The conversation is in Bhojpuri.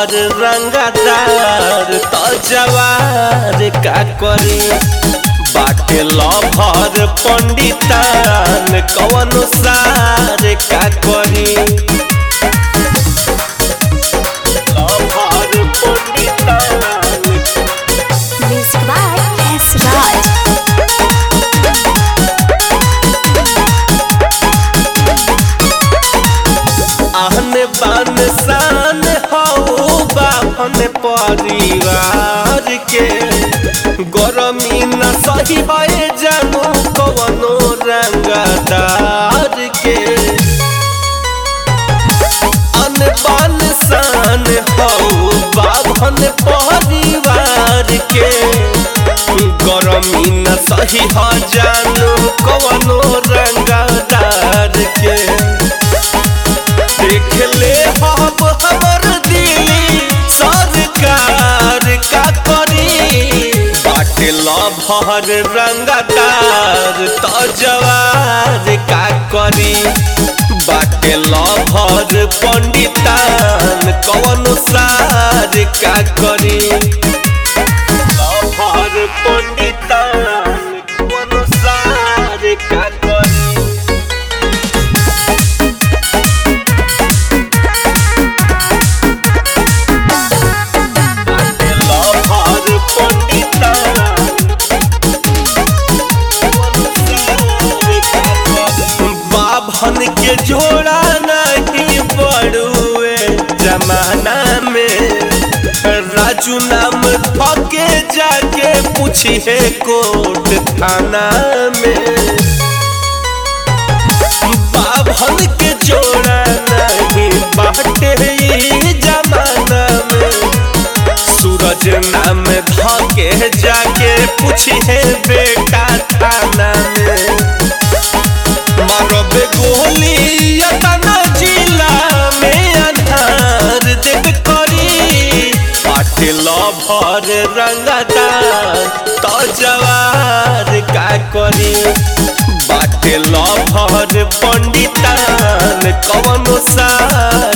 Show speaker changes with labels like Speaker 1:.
Speaker 1: लभर रंगदार तो जवार का करी बाटे लभर पंडितान कवन सार का करी लभर पंडितान
Speaker 2: Music by S. Raj.
Speaker 1: आहने बान शान हो बाभन परिवार के गरमी न सही है जानू कवनो रंगदार के अन बान शान हो बाभन परिवार के गरमी न सही है जानू कवनो रंगदार के देख ले हमर दिली सरकार का करी बाटे लभर रंगदार तो जवार का करी बाटे लभर पंडितान कवन सार का करी लभर पंडितान कवन सार का करी बाभन के जोड़ा नहीं बड़ुए जमाना में राजू नाम थके जाके पूछिए कोर्ट थाना में बाभन के जोड़ा नहीं बाटे जमाना में सूरज नाम धके जाके पूछिए बेटा थाना में मारब गोली तना जिला में अन्हार देख करी बाटे लभर रंगदार तो जवार का करी बाटे लभर पंडितान कवन सार